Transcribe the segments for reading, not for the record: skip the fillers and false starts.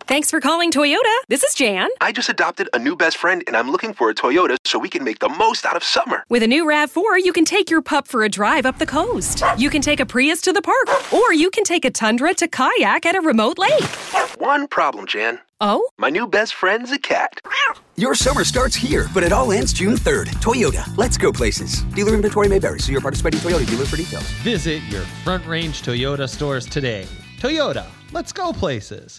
Thanks for calling Toyota. This is Jan. I just adopted a new best friend, and I'm looking for a Toyota so we can make the most out of summer. With a new RAV4, you can take your pup for a drive up the coast. You can take a Prius to the park, or you can take a Tundra to kayak at a remote lake. One problem, Jan. Oh? My new best friend's a cat. Your summer starts here, but it all ends June 3rd. Toyota, let's go places. Dealer inventory may vary. See your participating Toyota dealer for details. Visit your Front Range Toyota stores today. Toyota, let's go places.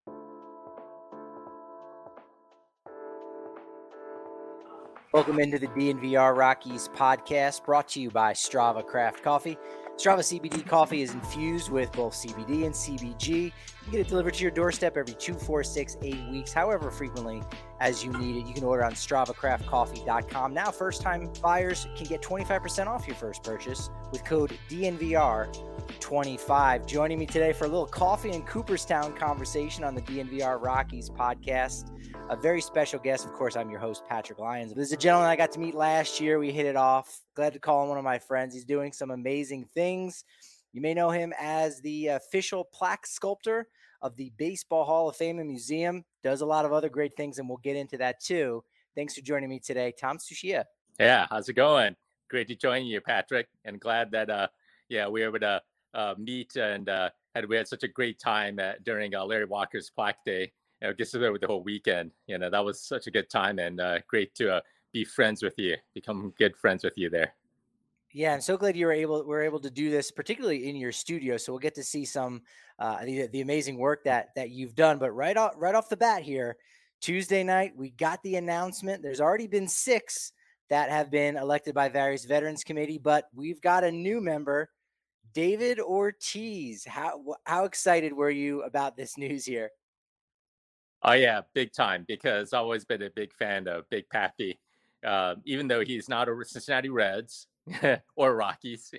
Welcome into the DNVR Rockies podcast, brought to you by Strava Craft Coffee. Strava CBD coffee is infused with both CBD and CBG. You can get it delivered to your doorstep every 2, 4, 6, 8 weeks, however frequently as you need it. You can order on StravaCraftCoffee.com. Now, first-time buyers can get 25% off your first purchase with code DNVR25. Joining me today for a little coffee and Cooperstown conversation on the DNVR Rockies podcast, a very special guest. Of course, I'm your host, Patrick Lyons. This is a gentleman I got to meet last year. We hit it off. Glad to call him one of my friends. He's doing some amazing things. You may know him as the official plaque sculptor of the Baseball Hall of Fame and Museum. Does a lot of other great things, and we'll get into that too. Thanks for joining me today, Tom Tsuchiya. Yeah, how's it going? Great to join you, Patrick, and glad that we were able to meet and we had such a great time during Larry Walker's Plaque Day. Just over the whole weekend. That was such a good time, and great to be friends with you, become good friends with you there. Yeah, I'm so glad we're able to do this, particularly in your studio. So we'll get to see some the amazing work that you've done. But right off the bat here, Tuesday night, we got the announcement. There's already been 6 that have been elected by various Veterans Committee, but we've got a new member, David Ortiz. How excited were you about this news here? Oh, yeah, big time, because I've always been a big fan of Big Papi, even though he's not a Cincinnati Reds or Rockies,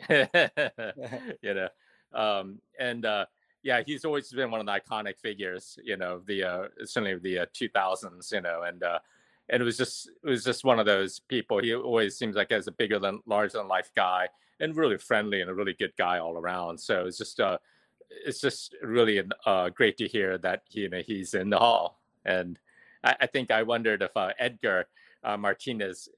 he's always been one of the iconic figures, certainly of the 2000s, and it was just one of those people. He always seems like as a larger than life guy, and really friendly and a really good guy all around. So it's just really great to hear that he's in the hall. And I think I wondered if Edgar Martinez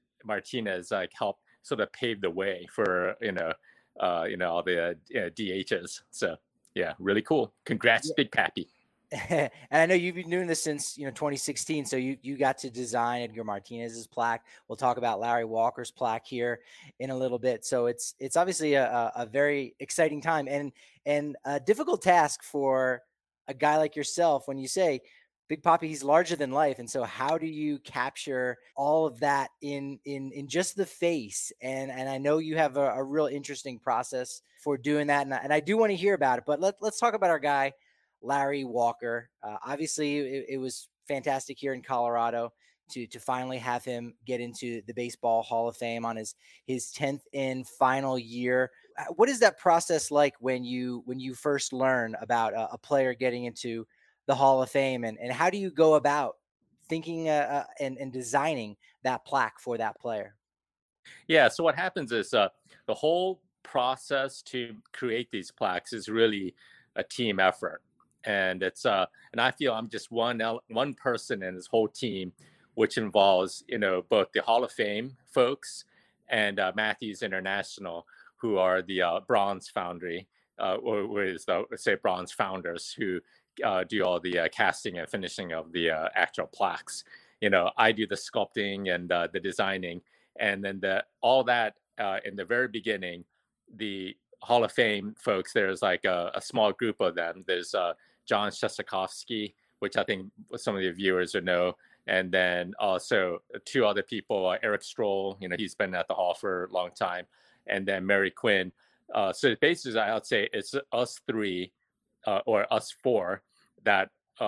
helped sort of pave the way for all the DHs. So yeah, really cool. Congrats, Big Papi. And I know you've been doing this since 2016. So you got to design Edgar Martinez's plaque. We'll talk about Larry Walker's plaque here in a little bit. So it's obviously a very exciting time and a difficult task for a guy like yourself. When you say Big Papi, he's larger than life, and so how do you capture all of that in just the face? And I know you have a real interesting process for doing that, and I do want to hear about it. But let's talk about our guy, Larry Walker. Obviously, it was fantastic here in Colorado to finally have him get into the Baseball Hall of Fame on his 10th and final year. What is that process like when you first learn about a player getting into the Hall of Fame, and how do you go about thinking and designing that plaque for that player? Yeah, so what happens is the whole process to create these plaques is really a team effort. And it's and I feel I'm just one person in this whole team, which involves both the Hall of Fame folks and Matthews International, who are the Bronze Foundry, or is the Bronze Founders, who do all the casting and finishing of the actual plaques. I do the sculpting and the designing, and then all that in the very beginning. The Hall of Fame folks, there's like a small group of them. There's John Shostakofsky, which I think some of the viewers would know. And then also 2 other people, Eric Stroll, he's been at the Hall for a long time. And then Mary Quinn. So basically, I would say it's us 3 or us 4 that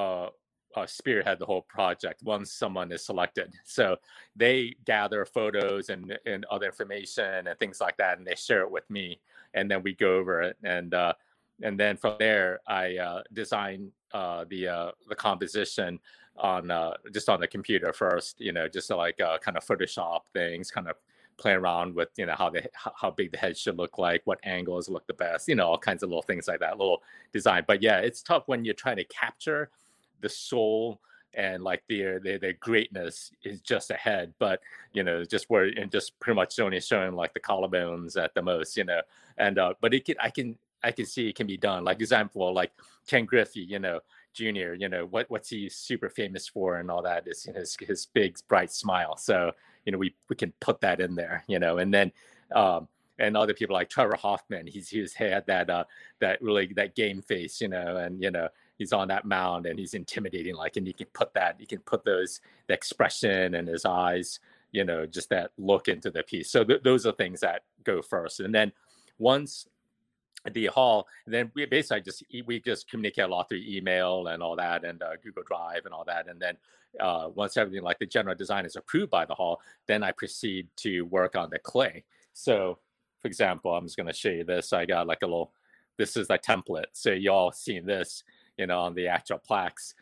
spearhead the whole project once someone is selected. So they gather photos and other information and things like that, and they share it with me. And then we go over it. And then from there, I design the composition on just on the computer first, just to kind of Photoshop things, kind of play around with, how big the head should look like, what angles look the best, all kinds of little things like that, little design. But yeah, it's tough when you're trying to capture the soul and like their greatness is just ahead, but just where and just pretty much only showing like the collarbones at the most, and but I can see it can be done. Like example, like Ken Griffey, Jr. What's he super famous for and all that is his big bright smile. So we can put that in there, and then and other people like Trevor Hoffman, he's had that game face, and he's on that mound and he's intimidating, like, and you can put the expression in his eyes, just that look into the piece. So those are things that go first, and then once the hall, then we just communicate a lot through email and all that, and Google Drive and all that, and then once everything like the general design is approved by the hall, then I proceed to work on the clay. So for example, I'm just going to show you this. I got like this is a template, so y'all seen this on the actual plaques.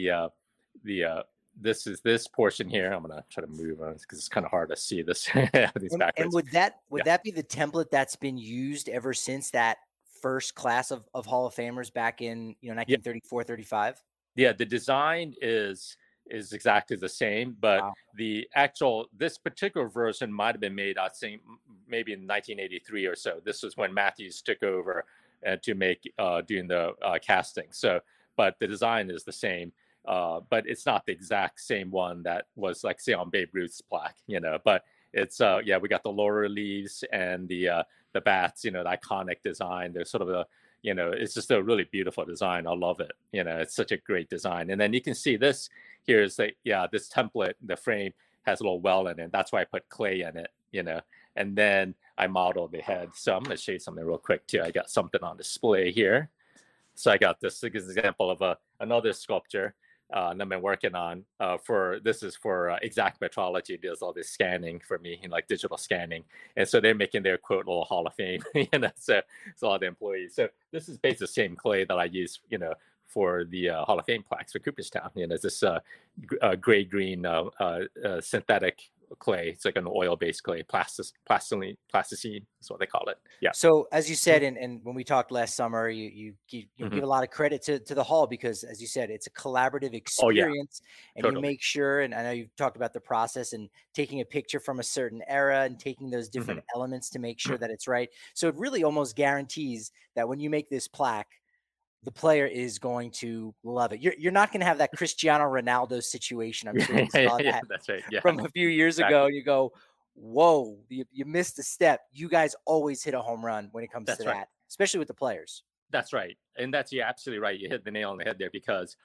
This is this portion here. I'm gonna try to move on because it's kind of hard to see this. And would that be the template that's been used ever since that first class of Hall of Famers back in 1934, 35? Yeah, the design is exactly the same, but wow. This particular version might have been made, I'd say maybe in 1983 or so. This was when Matthews took over to make doing the casting. So, but the design is the same, but it's not the exact same one that was like say on Babe Ruth's plaque, But it's we got the laurel leaves and the bats, the iconic design. There's sort of it's just a really beautiful design. I love it. It's such a great design. And then you can see this here is this template, the frame has a little well in it. That's why I put clay in it, and then I modeled the head. So I'm going to show you something real quick too. I got something on display here. So I got this example of another sculpture and I've been working on for Exact Metrology. Does all this scanning for me, like digital scanning, and so they're making their quote little Hall of Fame, so it's all the employees. So this is basically the same clay that I use, for the Hall of Fame plaques for Cooperstown. It's this gray green synthetic clay. It's like an oil-based clay, plasticine is what they call it. Yeah. So as you said, and when we talked last summer, you give a lot of credit to the hall because, as you said, it's a collaborative experience, and totally. You make sure. And I know you've talked about the process and taking a picture from a certain era and taking those different elements to make sure that it's right. So it really almost guarantees that when you make this plaque, the player is going to love it. You're not going to have that Cristiano Ronaldo situation. I'm sure you saw that that's right. Yeah. From a few years ago. You go, whoa, you missed a step. You guys always hit a home run when it comes to that, especially with the players. That's right. And you're absolutely right. You hit the nail on the head there because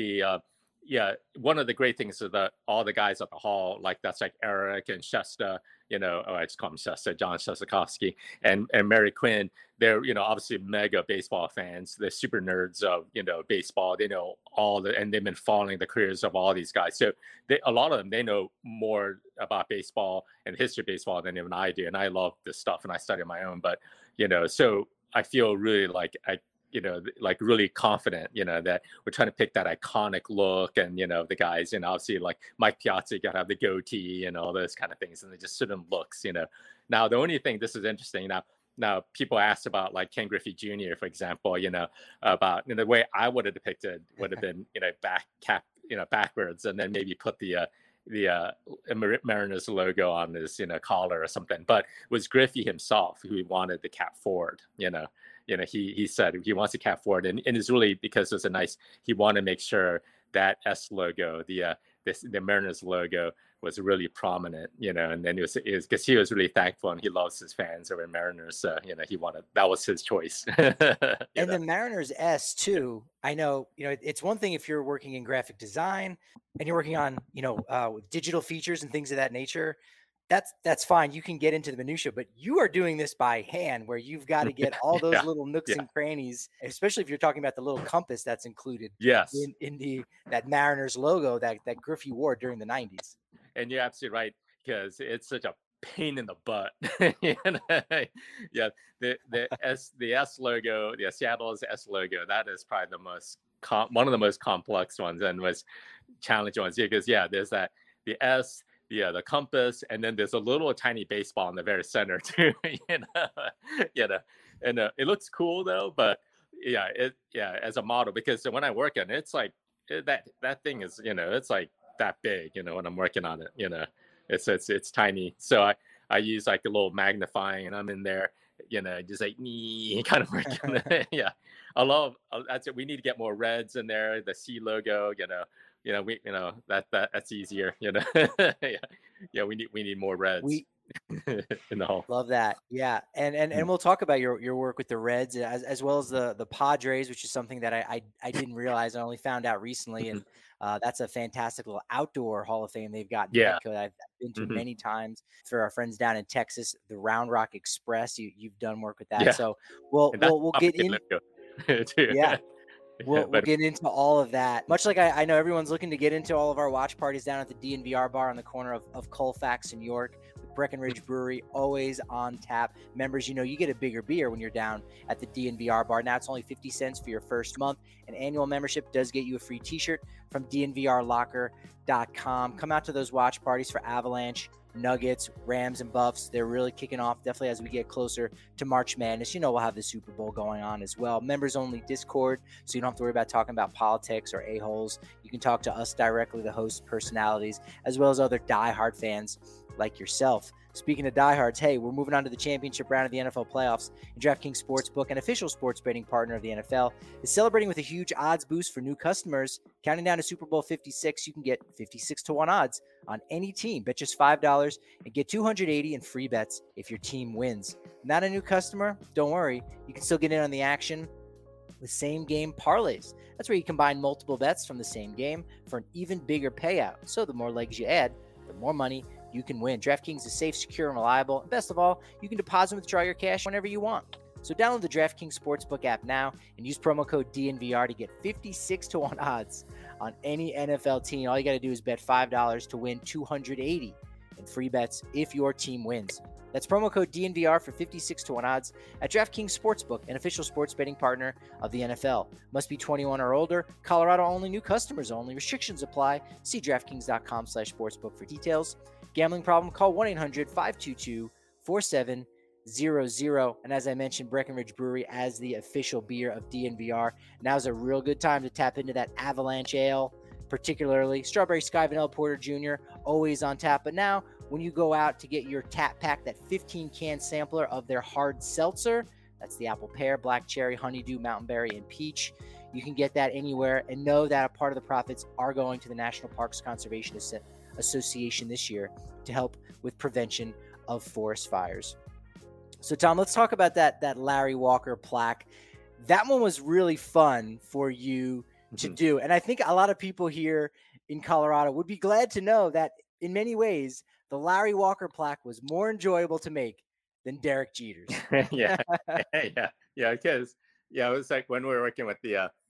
one of the great things is that all the guys at the hall, like that's like Eric and Shesta, I just call him Shesta, John Shostakovsky, and Mary Quinn. They're, obviously mega baseball fans. They're super nerds of, baseball. They know and they've been following the careers of all these guys. So a lot of them, they know more about baseball and the history of baseball than even I do. And I love this stuff and I study my own, but, so I feel really like like really confident, that we're trying to pick that iconic look and, the guys, obviously like Mike Piazza, you got to have the goatee and all those kind of things. And they just certain looks, Now, the only thing, this is interesting. Now people asked about like Ken Griffey Jr., for example, about the way I would have depicted would have been, backwards, and then maybe put the Mariners logo on his, collar or something. But it was Griffey himself who wanted the cap forward, he said he wants a cap forward, and it's really because he wanted to make sure that S logo, the Mariners logo, was really prominent, and then it was because he was really thankful and he loves his fans over Mariners, so that was his choice. And the Mariners S too. I know, it's one thing if you're working in graphic design and you're working on, digital features and things of that nature. That's fine. You can get into the minutia, but you are doing this by hand where you've got to get all those little nooks and crannies, especially if you're talking about the little compass that's included in that Mariners logo that Griffey wore during the 90s. And you're absolutely right, because it's such a pain in the butt. The S logo, the Seattle's S logo, that is probably the most one of the most complex ones and was challenging ones. Because there's the S, the compass, and then there's a little tiny baseball in the very center too. And it looks cool though, but as a model, because when I work on it, it's like that thing is, it's like that big, when I'm working on it, it's tiny. So I use like a little magnifying, and I'm in there, just like me kind of working. Yeah, that's it. We need to get more reds in there. The C logo, that's easier. Yeah, we need more reds. In the hall. Love that. Yeah. And we'll talk about your work with the Reds as well as the Padres, which is something that I didn't realize. I only found out recently. And that's a fantastic little outdoor Hall of Fame they've got in Petco that I've been to many times. For our friends down in Texas, the Round Rock Express, you've done work with that. Yeah. So we'll get in. Yeah. We'll get into all of that. Much like I know everyone's looking to get into all of our watch parties down at the DNVR bar on the corner of Colfax and York with Breckenridge Brewery, always on tap. Members, you get a bigger beer when you're down at the DNVR bar. Now it's only 50 cents for your first month. An annual membership does get you a free t-shirt from DNVRlocker.com. Come out to those watch parties for Avalanche, Nuggets, Rams, and Buffs. They're really kicking off definitely as we get closer to March Madness. We'll have the Super Bowl going on as well. Members only Discord, so you don't have to worry about talking about politics or a-holes. You can talk to us directly, the host personalities, as well as other diehard fans like yourself. Speaking of diehards, hey, we're moving on to the championship round of the NFL playoffs. And DraftKings Sportsbook, an official sports betting partner of the NFL, is celebrating with a huge odds boost for new customers. Counting down to Super Bowl 56, you can get 56-1 odds on any team. Bet just $5 and get $280 in free bets if your team wins. Not a new customer? Don't worry. You can still get in on the action with same-game parlays. That's where you combine multiple bets from the same game for an even bigger payout. So the more legs you add, the more money you can win. DraftKings is safe, secure, and reliable. And best of all, you can deposit and withdraw your cash whenever you want. So download the DraftKings Sportsbook app now and use promo code DNVR to get 56-1 odds on any NFL team. All you got to do is bet $5 to win $280 in free bets if your team wins. That's promo code DNVR for 56-1 odds at DraftKings Sportsbook, an official sports betting partner of the NFL. Must be 21 or older. Colorado only. New customers only. Restrictions apply. See DraftKings.com/sportsbook for details. Gambling problem? Call 1-800-522-4700. And as I mentioned, Breckenridge Brewery as the official beer of DNVR. Now's a real good time to tap into that Avalanche Ale, particularly Strawberry Sky Vanilla Porter Jr., always on tap. But now, when you go out to get your tap pack, that 15-can sampler of their hard seltzer, that's the apple pear, black cherry, honeydew, mountain berry, and peach. You can get that anywhere, and know that a part of the profits are going to the National Parks Conservation Association this year to help with prevention of forest fires. So Tom, let's talk about that Larry Walker plaque. That one was really fun for you to do. And I think a lot of people here in Colorado would be glad to know that in many ways, the Larry Walker plaque was more enjoyable to make than Derek Jeter's. Yeah. Because it was like when we were working with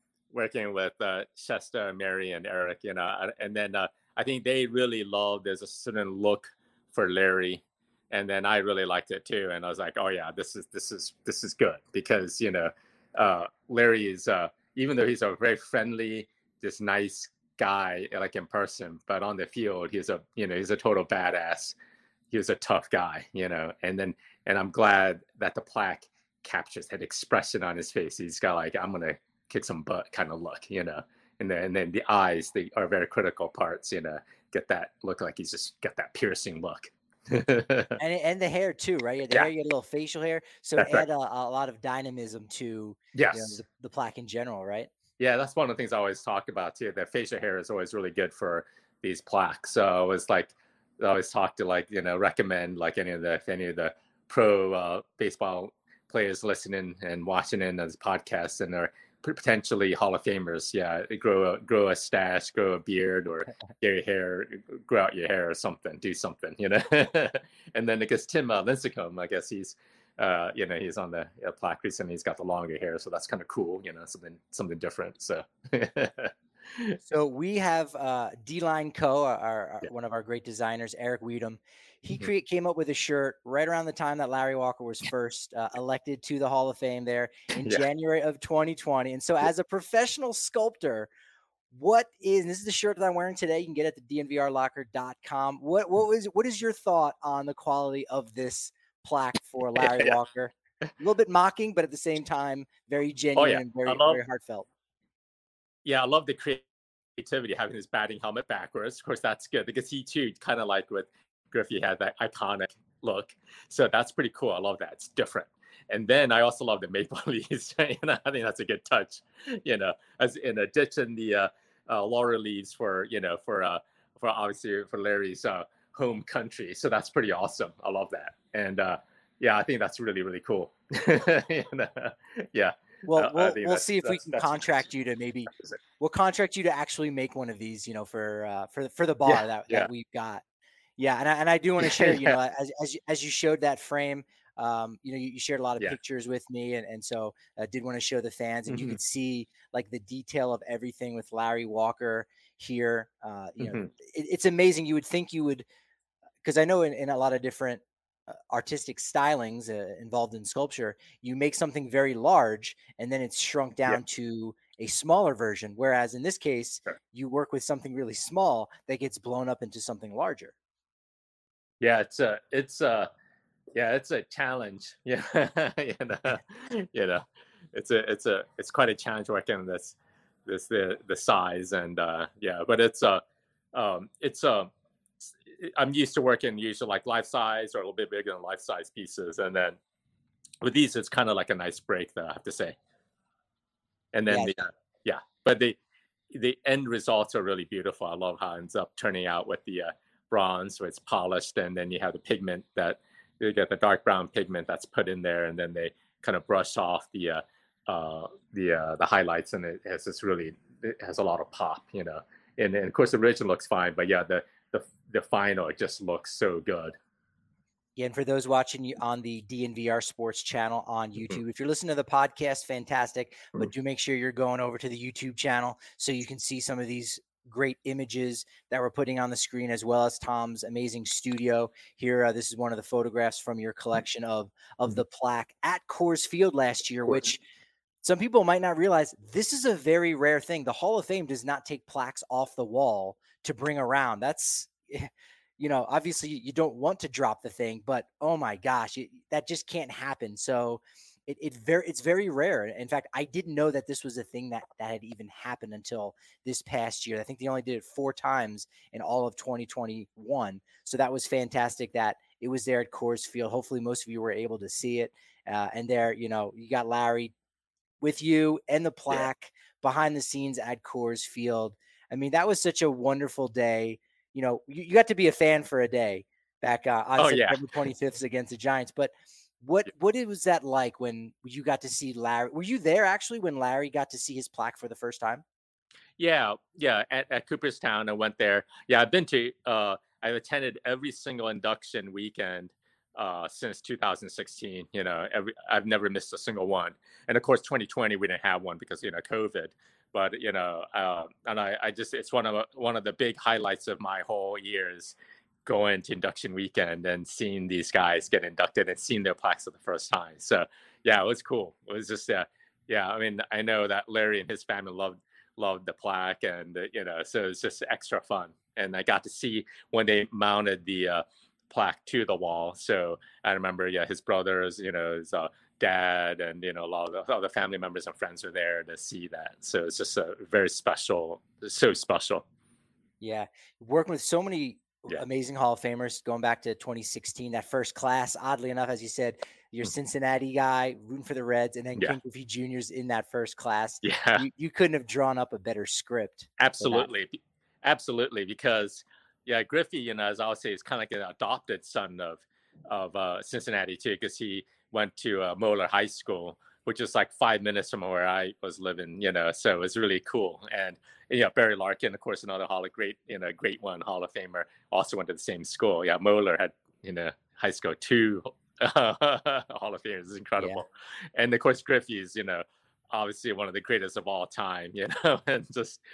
Shasta, Mary, and Eric, and then I think they really loved, there's a certain look for Larry, and then I really liked it too. And I was like, oh yeah, this is good, because Larry is even though he's a very friendly, just nice guy, like in person, but on the field he's a total badass. He was a tough guy, and I'm glad that the plaque captures that expression on his face. He's got like, I'm gonna kick some butt kind of look, and then the eyes, they are very critical parts, get that look like he's just got that piercing look. and the hair too, right? The hair, you get a little facial hair, so it add a lot of dynamism to the plaque in general, right? Yeah, that's one of the things I always talk about too. That facial hair is always really good for these plaques. So it's like I always talk to recommend like any of the pro baseball players listening and watching in this podcast, and they're potentially Hall of Famers. Yeah, grow a stash, grow a beard, or get your hair, grow out your hair or something, do something, And then because Tim Lincecum, I guess he's he's on the plaque recently. He's got the longer hair, so that's kind of cool, something different. So. So we have D-Line Co., one of our great designers, Eric Weedham. He came up with a shirt right around the time that Larry Walker was first elected to the Hall of Fame there in January of 2020. And so as a professional sculptor, and this is the shirt that I'm wearing today. You can get it at the DNVRlocker.com. What is your thought on the quality of this plaque for Larry Walker? A little bit mocking, but at the same time, very genuine and very heartfelt. Yeah, I love the creativity having his batting helmet backwards. Of course, that's good because he too, kind of like with Griffey, had that iconic look. So that's pretty cool. I love that. It's different. And then I also love the maple leaves. I think that's a good touch. As in addition, the laurel leaves for for obviously for Larry's home country. So that's pretty awesome. I love that. And yeah, I think that's really, really cool. Yeah. Well, we'll see if we can contract you to we'll contract you to actually make one of these, for the bar that we've got. Yeah. And I do want to share, as you showed that frame, you shared a lot of pictures with me. And so I did want to show the fans, and you could see like the detail of everything with Larry Walker here. It's amazing. You would think you would, because I know in a lot of different artistic stylings involved in sculpture, you make something very large and then it's shrunk down to a smaller version. Whereas in this case, you work with something really small that gets blown up into something larger. Yeah, it's a challenge. It's quite a challenge working on this the size, and but I'm used to working usually like life size or a little bit bigger than life size pieces, and then with these it's kind of like a nice break, though, I have to say. And then but the end results are really beautiful. I love how it ends up turning out with the bronze, so it's polished, and then you have the pigment that you get the dark brown pigment that's put in there, and then they kind of brush off the highlights, and it has a lot of pop, and of course the original looks fine, but the final, it just looks so good. Yeah, and for those watching you on the DNVR Sports channel on YouTube, if you're listening to the podcast, fantastic, but do make sure you're going over to the YouTube channel so you can see some of these great images that we're putting on the screen, as well as Tom's amazing studio here. This is one of the photographs from your collection of the plaque at Coors Field last year, which some people might not realize. This is a very rare thing. The Hall of Fame does not take plaques off the wall to bring around. That's, obviously you don't want to drop the thing, but oh my gosh, that just can't happen. So it's very rare. In fact, I didn't know that this was a thing that had even happened until this past year. I think they only did it 4 times in all of 2021. So that was fantastic that it was there at Coors Field. Hopefully most of you were able to see it. And there, you got Larry with you and the plaque behind the scenes at Coors Field. I mean, that was such a wonderful day. You got to be a fan for a day back on September 25th against the Giants. But what was that like when you got to see Larry? Were you there actually when Larry got to see his plaque for the first time? Yeah. At Cooperstown, I went there. Yeah, I've been to. I've attended every single induction weekend since 2016. I've never missed a single one. And of course, 2020 we didn't have one because COVID. But and I just, it's one of the big highlights of my whole years, going to induction weekend and seeing these guys get inducted and seeing their plaques for the first time. So yeah, it was cool. It was just I mean, I know that Larry and his family loved the plaque, and so it's just extra fun. And I got to see when they mounted the plaque to the wall. So I remember, his brothers, his dad, and a lot of the family members and friends were there to see that. So it's just a very special, so special. Yeah, working with so many amazing Hall of Famers going back to 2016, that first class. Oddly enough, as you said, you're Cincinnati guy rooting for the Reds, and then Ken Griffey Jr.'s in that first class. Yeah, you couldn't have drawn up a better script. Absolutely, because Griffey, as I would say, is kind of like an adopted son of Cincinnati too, because he went to Moeller High School, which is like 5 minutes from where I was living, so it's really cool. And Barry Larkin, of course, another great one, Hall of Famer, also went to the same school. Yeah, Moeller had high school 2 Hall of Famers. It's incredible. And of course, Griffey is obviously one of the greatest of all time, and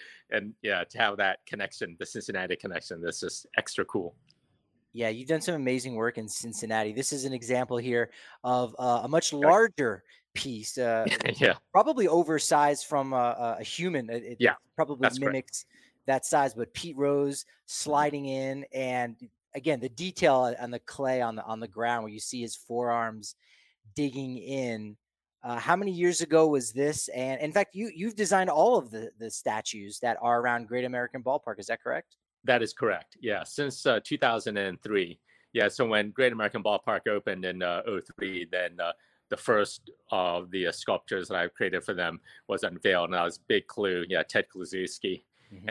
to have that connection, the Cincinnati connection, that's just extra cool. Yeah, you've done some amazing work in Cincinnati. This is an example here of a much larger piece, probably oversized from a human. It probably mimics that size, but Pete Rose sliding in, and again, the detail on the clay on the ground where you see his forearms digging in. How many years ago was this? And in fact, you've designed all of the statues that are around Great American Ballpark. Is that correct? That is correct. Yeah, since 2003. Yeah, so when Great American Ballpark opened in '03, then the first of the sculptures that I created for them was unveiled, and that was Big Clue. Yeah, Ted Kluszewski,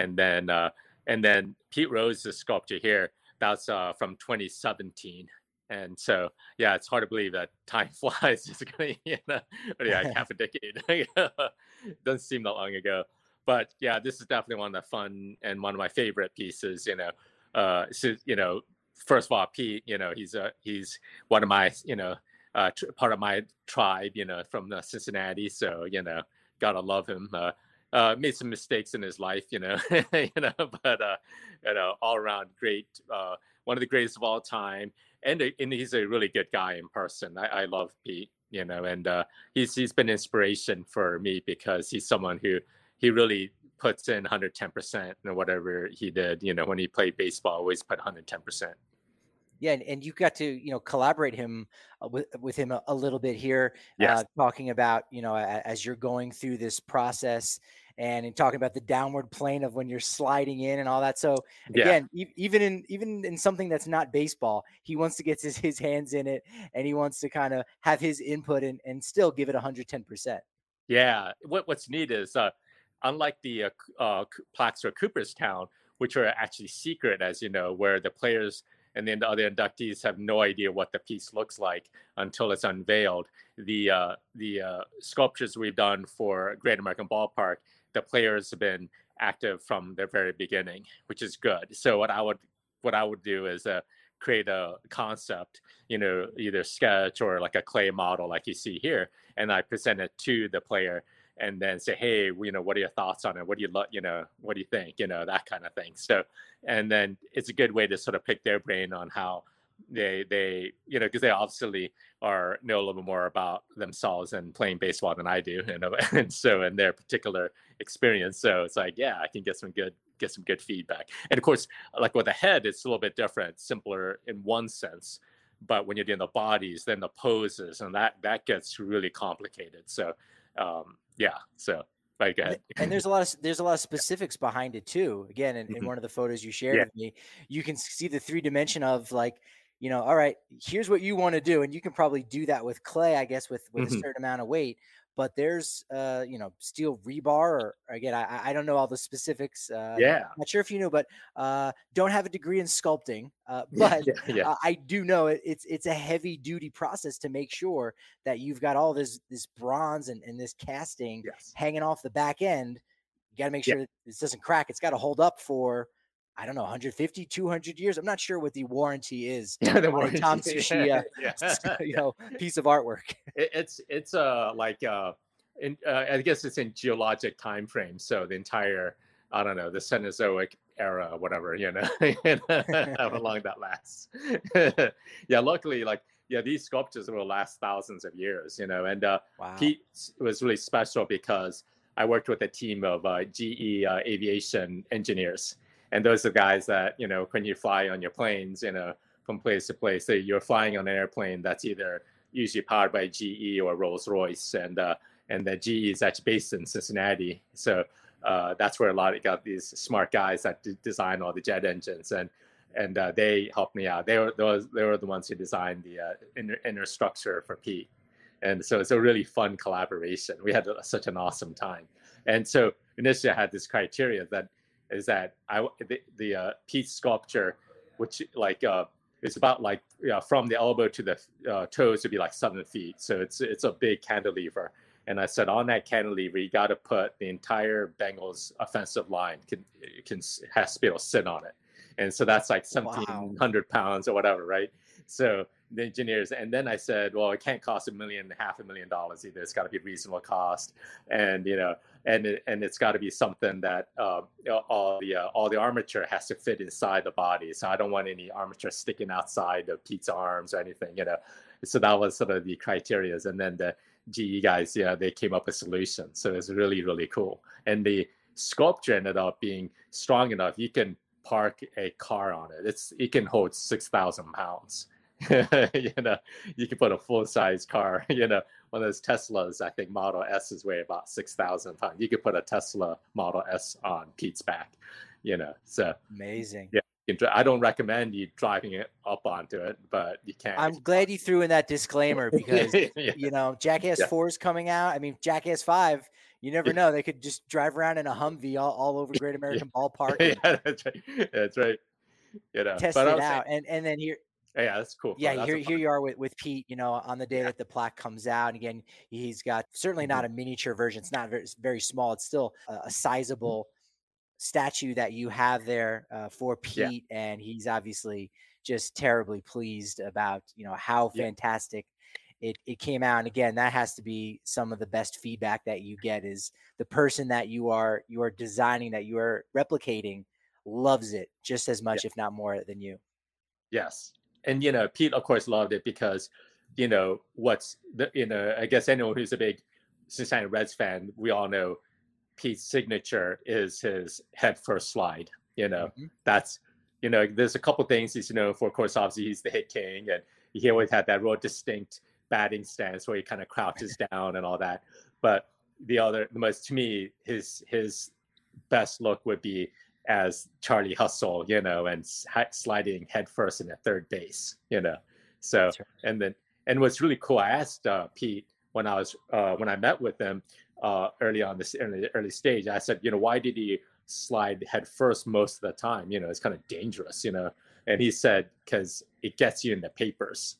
and then Pete Rose's sculpture here. That's from 2017. And so, yeah, it's hard to believe that time flies. It's going to, like half a decade. Doesn't seem that long ago. But yeah, this is definitely one of the fun and one of my favorite pieces. So, first of all, Pete, he's one of my, part of my tribe, from Cincinnati. So, gotta love him. Made some mistakes in his life, but all around great, one of the greatest of all time. And he's a really good guy in person. I love Pete, and he's been inspiration for me because he's someone who he really puts in 110% in whatever he did. When he played baseball, always put 110%. Yeah, and you got to collaborate with him a little bit here, Yes. Talking about as you're going through this process and in talking about the downward plane of when you're sliding in and all that. So again, even in something that's not baseball, he wants to get his hands in it, and he wants to kind of have his input and still give it 110%. Yeah, what's neat is unlike the plaques for Cooperstown, which are actually secret, as you know, where the players and then the other inductees have no idea what the piece looks like until it's unveiled. The sculptures we've done for Great American Ballpark, the players have been active from the very beginning, which is good. So what I would do is create a concept, either sketch or like a clay model like you see here, and I present it to the player and then say, hey, what are your thoughts on it? What do you think? That kind of thing. So, and then it's a good way to sort of pick their brain on how they because they obviously know a little bit more about themselves and playing baseball than I do, and so in their particular experience. So it's like, yeah, I can get some good feedback. And of course, like with the head, it's a little bit different, simpler in one sense. But when you're doing the bodies, then the poses, and that gets really complicated. So, yeah. So, like, and there's a lot of specifics behind it too. Again, in one of the photos you shared with me, you can see the 3-dimension of like, all right, here's what you want to do, and you can probably do that with clay, I guess, with a certain amount of weight. But there's, steel rebar, or again, I don't know all the specifics. Not sure if you know, but don't have a degree in sculpting. But I do know it's a heavy duty process to make sure that you've got all this bronze and this casting hanging off the back end. You got to make sure that this doesn't crack. It's got to hold up for, I don't know, 150, 200 years. I'm not sure what the warranty is. The warranty. Tom Tsuchiya, piece of artwork. It's I guess it's in geologic time frame. So the entire, I don't know, the Cenozoic era, whatever, how long that lasts. Luckily, these sculptures will last thousands of years, and wow. Pete was really special because I worked with a team of GE aviation engineers. And those are guys that, when you fly on your planes, from place to place, so you're flying on an airplane that's either usually powered by GE or Rolls-Royce. And the GE is actually based in Cincinnati. So that's where you got these smart guys that design all the jet engines. And they helped me out. They were the ones who designed the inner structure for Pete. And so it's a really fun collaboration. We had such an awesome time. And so initially I had this criteria that the Pete sculpture, which is about from the elbow to the toes to be 7 feet. So it's a big cantilever. And I said, on that cantilever, you got to put the entire Bengals offensive line has to be able to sit on it. And so that's 1,700 pounds or whatever, right? So the engineers, and then I said, well, it can't cost $1.5 million either. It's got to be a reasonable cost, and and it's got to be something that all the armature has to fit inside the body. So I don't want any armature sticking outside of Pete's arms or anything, So that was sort of the criterias, and then the GE guys, they came up with solutions. So it's really, really cool. And the sculpture ended up being strong enough. You can park a car on it. It can hold 6,000 pounds. You can put a full-size car, one of those Teslas. I think Model S's weigh about 6,000 pounds. You could put a Tesla Model S on Pete's back, So amazing. Yeah. I don't recommend you driving it up onto it, but you can. I'm glad you threw in that disclaimer because, Jackass 4 is coming out. I mean, Jackass 5, you never know. They could just drive around in a Humvee all over Great American Ballpark. Yeah, that's right. That's right. Test it out. And then here. Yeah, that's cool. Yeah, here you are with Pete, on the day that the plaque comes out. And again, he's got certainly not a miniature version. It's not very small. It's still a sizable statue that you have there for Pete, and he's obviously just terribly pleased about how fantastic it came out. And again, that has to be some of the best feedback that you get, is the person that you are designing, that you are replicating, loves it just as much, if not more, than you. Yes. And Pete of course loved it because I guess anyone who's a big Cincinnati Reds fan, we all know Pete's signature is his head first slide. That's there's a couple things he's for. Of course, obviously he's the hit king, and he always had that real distinct batting stance where he kind of crouches down and all that. But to me, his best look would be as Charlie Hustle, and sliding head first in at third base. So and what's really cool, I asked Pete when I met with him early on in the early stage, I said, why did he slide head first most of the time? It's kind of dangerous, and he said, because it gets you in the papers.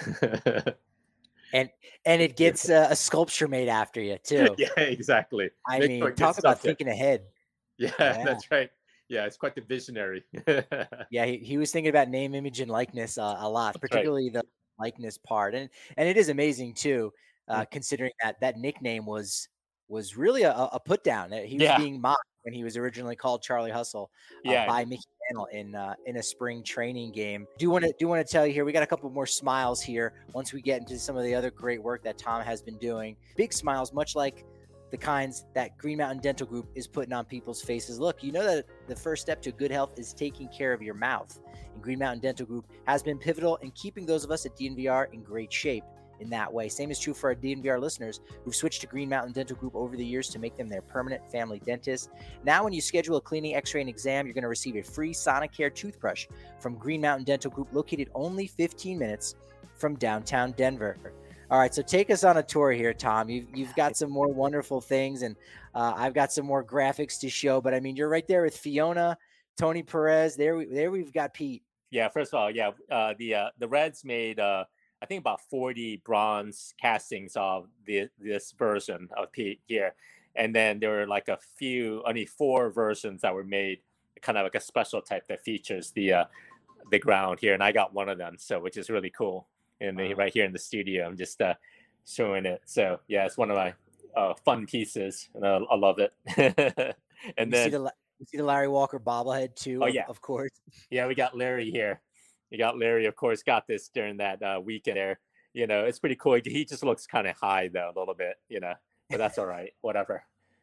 and it gets a sculpture made after you too. Yeah, exactly. I mean, talk about thinking ahead. Yeah, that's right. Yeah, it's quite the visionary. Yeah, he was thinking about name, image, and likeness a lot, particularly the likeness part, and it is amazing too, considering that nickname was really a put down. He was being mocked when he was originally called Charlie Hustle by Mickey Mantle in a spring training game. Do want to tell you here, we got a couple more smiles here once we get into some of the other great work that Tom has been doing. Big smiles, much like the kinds that Green Mountain Dental Group is putting on people's faces. Look, that the first step to good health is taking care of your mouth. And Green Mountain Dental Group has been pivotal in keeping those of us at DNVR in great shape in that way. Same is true for our DNVR listeners who've switched to Green Mountain Dental Group over the years to make them their permanent family dentist. Now, when you schedule a cleaning, x-ray, and exam, you're going to receive a free Sonicare toothbrush from Green Mountain Dental Group, located only 15 minutes from downtown Denver. All right, so take us on a tour here, Tom. You've got some more wonderful things, and I've got some more graphics to show. But I mean, you're right there with Fiona, Tony Perez. There we've got Pete. Yeah, first of all, the Reds made I think about 40 bronze castings of this version of Pete here, and then there were like only 4 versions that were made, kind of like a special type that features the ground here, and I got one of them, so which is really cool. And right here in the studio, I'm just showing it. So yeah, it's one of my fun pieces, and I love it. And you see the Larry Walker bobblehead too. Oh yeah, of course. Yeah, we got Larry here. You got Larry, of course, got this during that weekend there. It's pretty cool. He just looks kind of high though, a little bit, but that's all right. Whatever,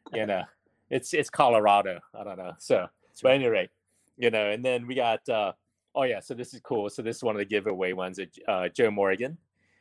it's Colorado. I don't know. So, but at any rate, and then we got. So this is cool. So this is one of the giveaway ones. Joe Morgan.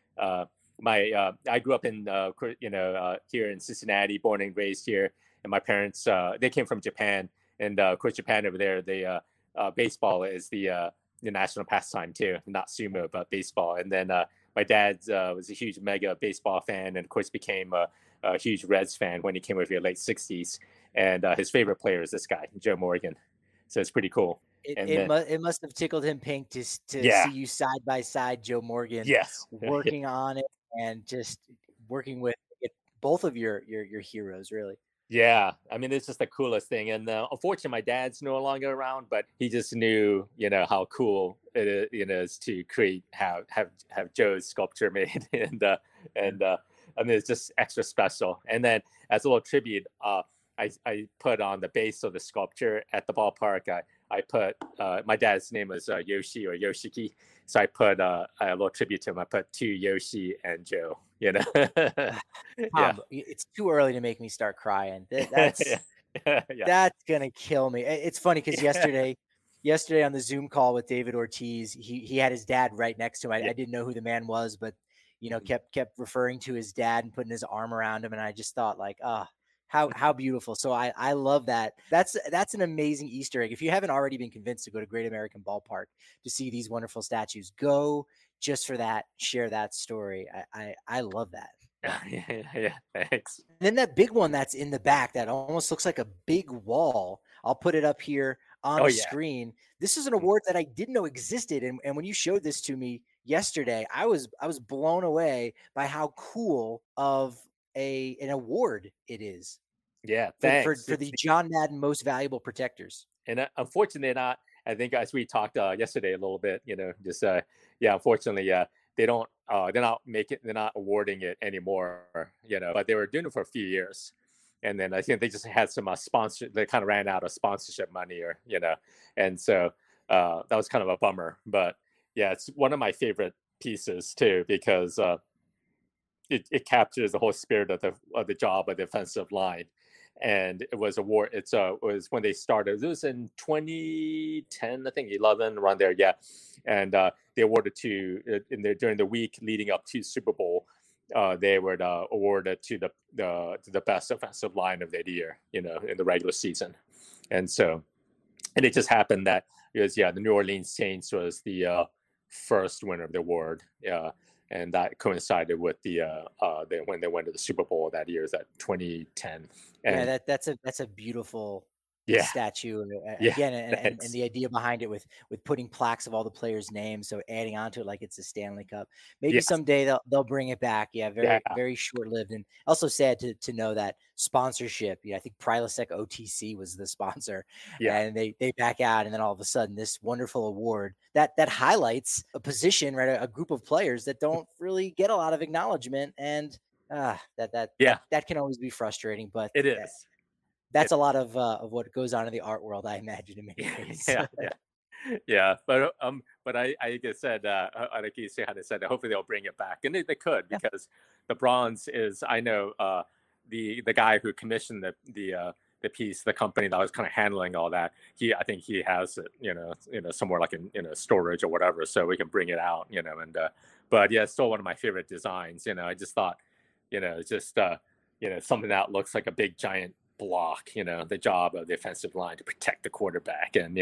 I grew up in here in Cincinnati, born and raised here, and my parents they came from Japan, and of course Japan over there, baseball is the national pastime too, not sumo but baseball. And then my dad was a huge mega baseball fan, and of course became a huge Reds fan when he came over here late 60s. And his favorite player is this guy, Joe Morgan. So it's pretty cool. It must have tickled him pink to see you side by side, Joe Morgan, working on it and just working with both of your heroes, really. Yeah, I mean, it's just the coolest thing. And unfortunately, my dad's no longer around, but he just knew, how cool it is to have Joe's sculpture made, and I mean, it's just extra special. And then as a little tribute, I put on the base of the sculpture at the ballpark. I put my dad's name was Yoshi or Yoshiki, so I put a little tribute to him. I put to Yoshi and Joe. Tom, it's too early to make me start crying. That's that's gonna kill me. It's funny because yesterday on the Zoom call with David Ortiz, he had his dad right next to him. I didn't know who the man was, but kept referring to his dad and putting his arm around him. And I just thought like, how beautiful. So I love that. That's an amazing Easter egg. If you haven't already been convinced to go to Great American Ballpark to see these wonderful statues, go just for that, share that story. I love that. Yeah, thanks. And then that big one that's in the back that almost looks like a big wall. I'll put it up here on the screen. This is an award that I didn't know existed. And when you showed this to me yesterday, I was blown away by how cool of an award it is. Yeah, thanks. For the John Madden Most Valuable Protectors. And unfortunately, not. I think as we talked yesterday a little bit, just unfortunately, they're not awarding it anymore, but they were doing it for a few years. And then I think they just had some sponsor. They kind of ran out of sponsorship money, and so that was kind of a bummer. But yeah, it's one of my favorite pieces too, because it captures the whole spirit of the job of the defensive line. And it was award. It was when they started. It was in 2010, I think 11, around there. Yeah, and they awarded during the week leading up to Super Bowl. They were awarded to the best offensive line of the year, in the regular season. And it just happened that the New Orleans Saints was the first winner of the award. And that coincided with when they went to the Super Bowl that year, is that 2010. And that's a beautiful statue again, and the idea behind it with putting plaques of all the players' names, so adding onto it like it's a Stanley Cup. Maybe someday they'll bring it back. Very short-lived, and also sad to know that sponsorship. I think Prilosec OTC was the sponsor, and they back out, and then all of a sudden this wonderful award that highlights a position, right, a group of players that don't really get a lot of acknowledgement, and that can always be frustrating, but it is. That's a lot of what goes on in the art world, I imagine, in many ways. Yeah. But I like I said, like you said, hopefully they'll bring it back, and they could, because the bronze is, I know, the guy who commissioned the piece, the company that was kind of handling all that. I think he has it, somewhere like in storage or whatever, so we can bring it out, and but yeah, it's still one of my favorite designs. I just thought, it's just something that looks like a big giant block, the job of the offensive line to protect the quarterback. And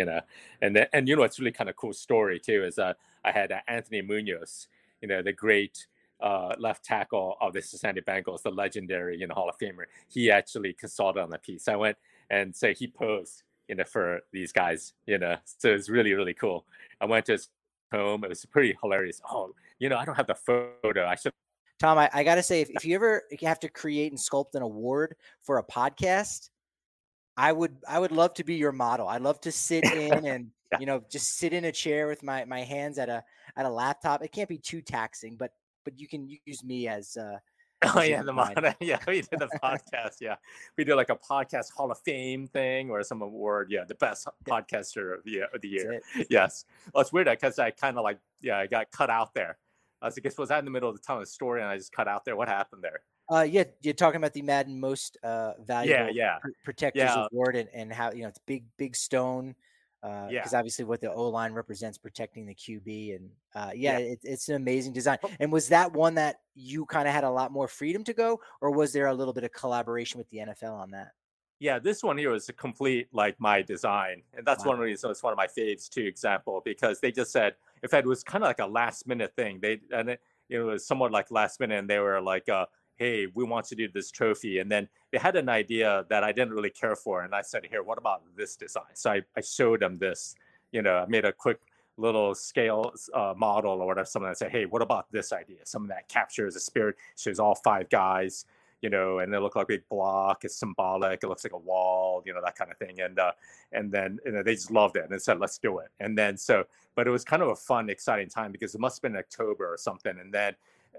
it's really kind of cool story too, is I had Anthony Munoz, the great left tackle of the Cincinnati Bengals, the legendary Hall of Famer. He actually consulted on the piece. I went and he posed for these guys, so it's really, really cool. I went to his home. It was pretty hilarious. I don't have the photo. I should. Tom, I got to say, if you have to create and sculpt an award for a podcast, I would love to be your model. I'd love to sit in and, just sit in a chair with my hands at a laptop. It can't be too taxing, but you can use me as the model. Yeah, we did the podcast. Yeah, we did like a podcast Hall of Fame thing or some award. Yeah, the best podcaster of the year. Yes. Well, it's weird because I kind of I got cut out there. I was that in the middle of telling the story and I just cut out there? What happened there? You're talking about the Madden Most Valuable Protectors Award and how it's big stone. Because obviously what the O-line represents, protecting the QB, and it's an amazing design. And was that one that you kind of had a lot more freedom to go, or was there a little bit of collaboration with the NFL on that? Yeah, this one here was a complete my design, and that's one reason it's one of my faves too. Example, because they just said, in fact, it was kind of like a last minute thing. It was somewhat like last minute, and they were like, "Hey, we want to do this trophy," and then they had an idea that I didn't really care for, and I said, "Here, what about this design?" So I showed them this. I made a quick little scale model or whatever. Someone that said, "Hey, what about this idea? Something that captures the spirit, shows all 5 guys." And they look like a big block. It's symbolic. It looks like a wall, that kind of thing. And then they just loved it and they said, "Let's do it." And then but it was kind of a fun, exciting time because it must have been October or something. And then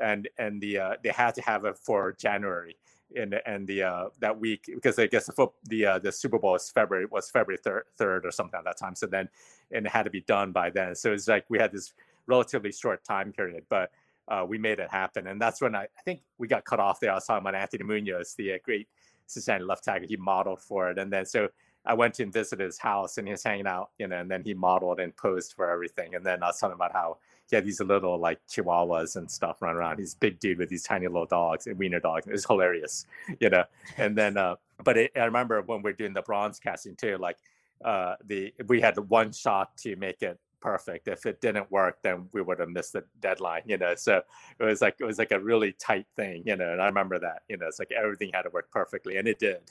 they had to have it for January and that week, because I guess the Super Bowl was February 3rd or something at that time. So then, and it had to be done by then. So it's like we had this relatively short time period, but we made it happen. And that's when I think we got cut off there. I was talking about Anthony Munoz, the great Cincinnati left tackle. He modeled for it. And then I went to visit his house and he was hanging out, and then he modeled and posed for everything. And then I was talking about how he had these little like chihuahuas and stuff running around. He's a big dude with these tiny little dogs and wiener dogs. It was hilarious, And then, but I remember when we're doing the bronze casting too, like we had one shot to make it perfect. If it didn't work, then we would have missed the deadline, So it was like a really tight thing, And I remember that, it's like everything had to work perfectly, and it did.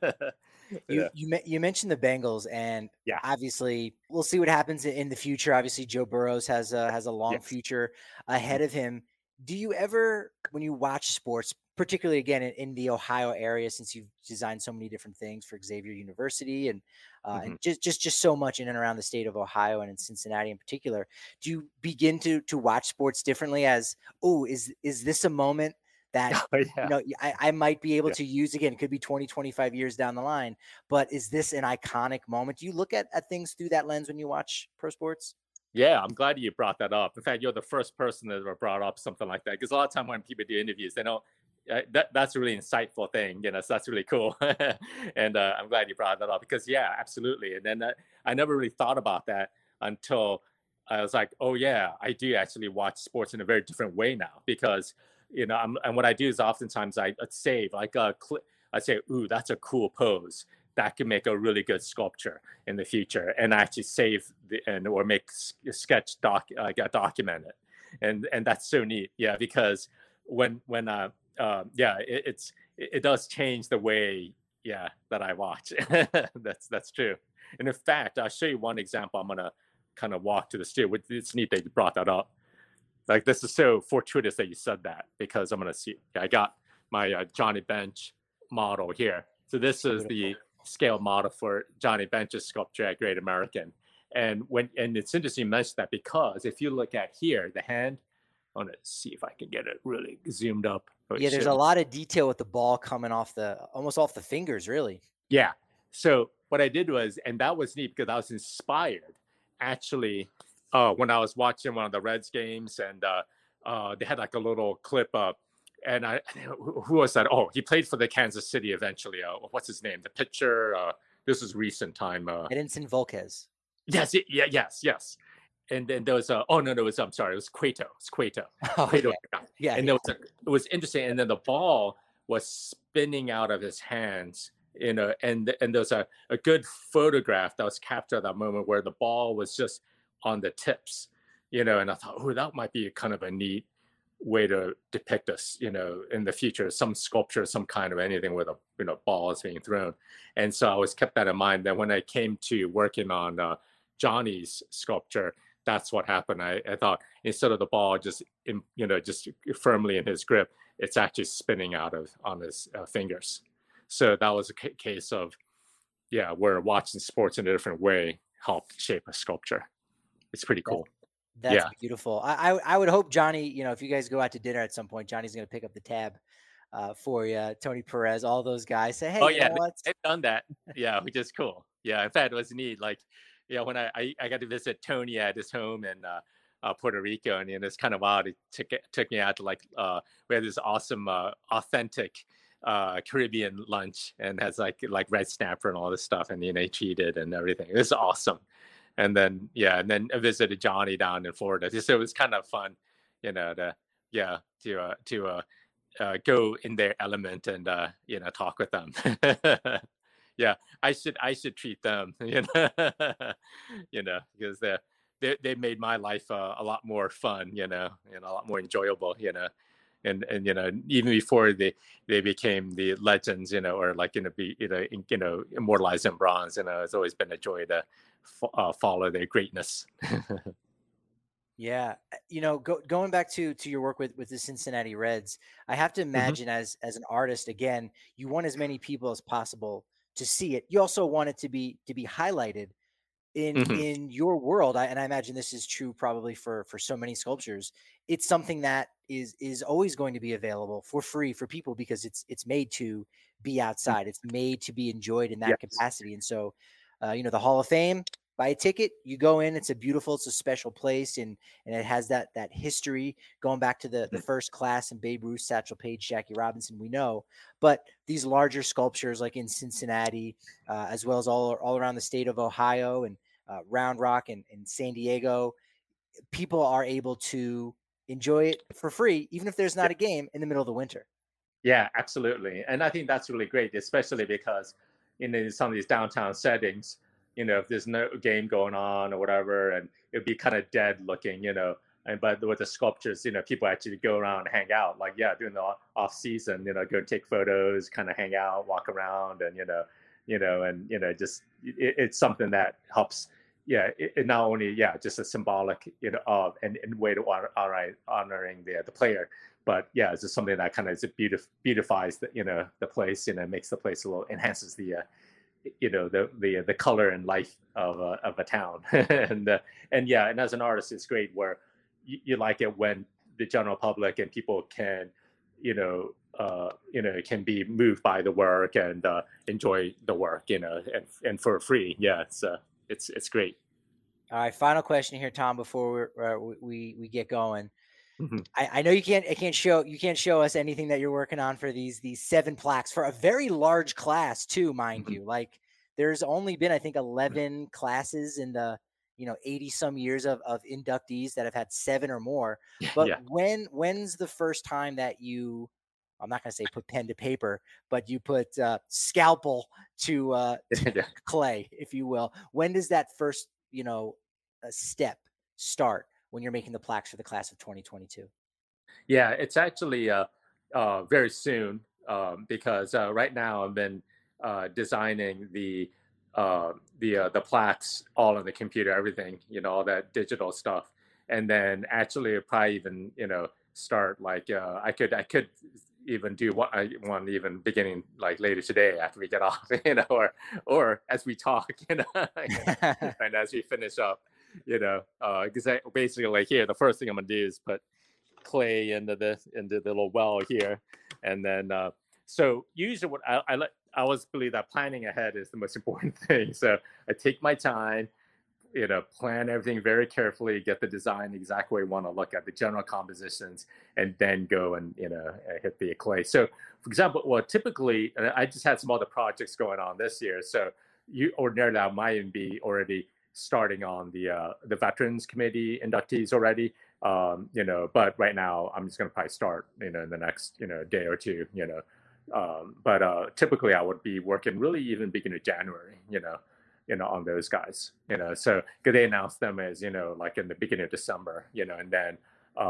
You mentioned the Bengals, and obviously we'll see what happens in the future. Obviously, Joe Burrows has a long future ahead of him. Do you ever, when you watch sports, particularly again in the Ohio area, since you've designed so many different things for Xavier University and just so much in and around the state of Ohio and in Cincinnati in particular, do you begin to watch sports differently as, is this a moment that I might be able to use again? It could be 20, 25 years down the line, but is this an iconic moment? Do you look at things through that lens when you watch pro sports? Yeah, I'm glad you brought that up. In fact, you're the first person that ever brought up something like that, because a lot of time when people do interviews, they don't. That's a really insightful thing, so that's really cool. And I'm glad you brought that up, because absolutely. And then I never really thought about that until I was like, oh yeah, I do actually watch sports in a very different way now, because and what I do is oftentimes I save like a clip. I say, ooh, that's a cool pose that can make a really good sculpture in the future, and I actually save or make a sketch document it, and that's so neat. Because when it does change the way that I watch. That's true. And in fact, I'll show you one example. I'm gonna kind of walk to the studio. It's neat that you brought that up. Like, this is so fortuitous that you said that, because I'm gonna see. I got my Johnny Bench model here. So this is the scale model for Johnny Bench's sculpture at Great American. And it's interesting you mentioned that, because if you look at here, the hand. I want to see if I can get it really zoomed up. There's a lot of detail with the ball coming almost off the fingers, really. Yeah. So what I did was, and that was neat, because I was inspired actually when I was watching one of the Reds games, and they had like a little clip up, and who was that? Oh, he played for the Kansas City eventually. What's his name? The pitcher. This is recent time. Edinson Volquez. Yes. Yes. And then there was I'm sorry, it was Cueto. It's Cueto. Oh, Cueto. Yeah. And it was interesting. And then the ball was spinning out of his hands, and there was a good photograph that was captured at that moment where the ball was just on the tips, and I thought, oh, that might be kind of a neat way to depict us, in the future, some sculpture, some kind of anything where the ball is being thrown. And so I always kept that in mind. That when I came to working on Johnny's sculpture, that's what happened. I thought, instead of the ball just firmly in his grip, it's actually spinning on his fingers. So that was a case of, where watching sports in a different way helped shape a sculpture. It's pretty cool. That's beautiful. I would hope Johnny, if you guys go out to dinner at some point, Johnny's going to pick up the tab for you. Tony Perez, all those guys say, hey, they've done that. Yeah, which is cool. Yeah, in fact, it was neat. Like, when I got to visit Tony at his home in Puerto Rico, and it's kind of wild. He took me out to we had this awesome, authentic Caribbean lunch, and has like red snapper and all this stuff, and he cheated and everything. It was awesome. And then I visited Johnny down in Florida. So it was kind of fun, to go in their element and talk with them. I should treat them, because they made my life a lot more fun, and a lot more enjoyable, and even before they became the legends, or immortalized in bronze, it's always been a joy to follow their greatness. Yeah. Going back to your work with the Cincinnati Reds, I have to imagine as an artist, again, you want as many people as possible to see it. You also want it to be highlighted in your world. And I imagine this is true probably for so many sculptures. It's something that is always going to be available for free for people, because it's made to be outside. It's made to be enjoyed in that capacity. And so, the Hall of Fame, buy a ticket, you go in. It's a special place, and it has that history going back to the first class and Babe Ruth, Satchel Paige, Jackie Robinson. We know, but these larger sculptures, like in Cincinnati, as well as all around the state of Ohio and Round Rock and San Diego, people are able to enjoy it for free, even if there's not a game in the middle of the winter. Yeah, absolutely. And I think that's really great, especially because in some of these downtown settings, if there's no game going on or whatever, and it'd be kind of dead looking, but with the sculptures, people actually go around and hang out, like, during the off season, go take photos, kind of hang out, walk around, and, just, it's something that helps. Yeah, it not only, just a symbolic, of and way to honoring the player, but it's just something that kind of beautifies the place, makes the place enhances the the color and life of a town, and as an artist, it's great where you like it when the general public and people can can be moved by the work and enjoy the work, and for free. It's great. All right, final question here, Tom, before we get going. Mm-hmm. I know you can't show us anything that you're working on for these 7 plaques for a very large class too, mind Mm-hmm. you. Like, there's only been, I think, 11 classes in the 80 some years of inductees that have had 7 or more. But when's the first time that you, I'm not going to say put pen to paper, but you put scalpel to clay, if you will? When does that first a step start when you're making the plaques for the class of 2022? Yeah, it's actually very soon, because right now I've been designing the plaques all on the computer, everything, all that digital stuff, and then actually probably even start like I could even do one even beginning like later today after we get off, or as we talk, and as we finish up, because I basically, like, here, the first thing I'm gonna do is put clay into the little well here, and then so usually what I always believe that planning ahead is the most important thing. So I take my time, plan everything very carefully, get the design the exact way we want to look at the general compositions, and then go and hit the clay. So, for example, typically, I just had some other projects going on this year, so ordinarily I might be already starting on the Veterans Committee inductees already, but right now I'm just going to probably start in the next day or two, but typically I would be working really even beginning of January, on those guys, so because they announced them as like in the beginning of December, and then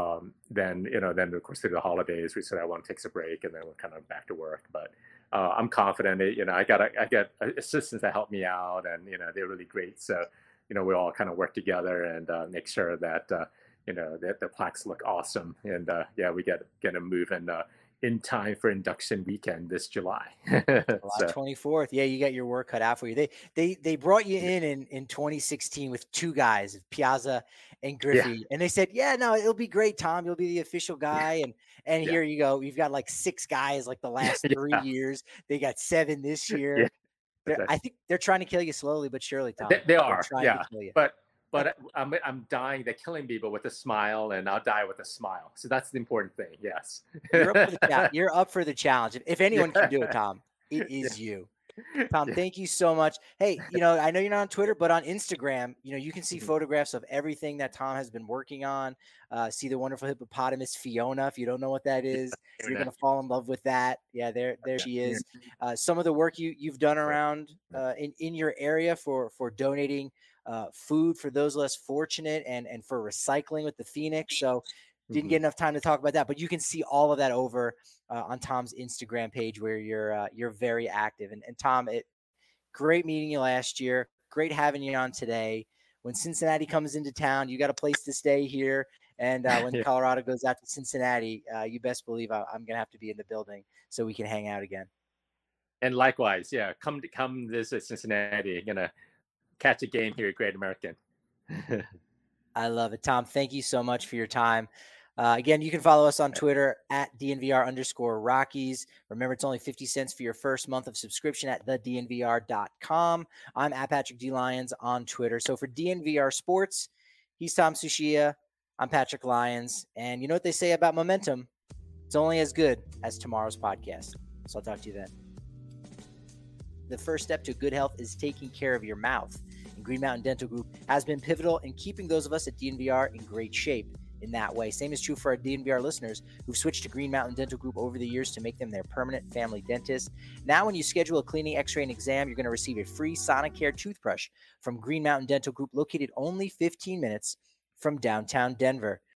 then of course through the holidays we said I want to take a break, and then we're kind of back to work. But I'm confident I got assistants that help me out, and they're really great. So we all kind of work together and make sure that that the plaques look awesome, and we get them moving in time for induction weekend this July. July 24th. Yeah, you got your work cut out for you. They brought you in 2016 with 2 guys, Piazza and Griffey, and they said, no, it'll be great, Tom. You'll be the official guy, and here you go. You've got like 6 guys like the last 3 years. They got 7 this year. I think they're trying to kill you slowly but surely, Tom. They are, But I'm dying. They're killing me, but with a smile, and I'll die with a smile. So that's the important thing. Yes. You're up for the challenge. If anyone can do it, Tom, it is you. Tom, thank you so much. Hey, I know you're not on Twitter, but on Instagram, you can see photographs of everything that Tom has been working on. See the wonderful hippopotamus Fiona. If you don't know what that is, you're going to fall in love with that. Yeah, there she is. Some of the work you've done around in your area for donating food for those less fortunate, and for recycling with the Phoenix. So didn't get enough time to talk about that, but you can see all of that over on Tom's Instagram page, where you're very active. And Tom, great meeting you last year. Great having you on today. When Cincinnati comes into town, you got a place to stay here. And when Colorado goes out to Cincinnati, you best believe I'm going to have to be in the building so we can hang out again. And likewise, come visit Cincinnati. You're going to catch a game here at Great American. I love it. Tom, thank you so much for your time. Again, you can follow us on Twitter at DNVR_Rockies. Remember, it's only 50 cents for your first month of subscription at thednvr.com. I'm at Patrick D. Lyons on Twitter. So for DNVR Sports, he's Tom Sushia. I'm Patrick Lyons. And you know what they say about momentum? It's only as good as tomorrow's podcast. So I'll talk to you then. The first step to good health is taking care of your mouth. And Green Mountain Dental Group has been pivotal in keeping those of us at DNVR in great shape in that way. Same is true for our DNVR listeners who've switched to Green Mountain Dental Group over the years to make them their permanent family dentist. Now, when you schedule a cleaning, x-ray, and exam, you're going to receive a free Sonicare toothbrush from Green Mountain Dental Group, located only 15 minutes from downtown Denver.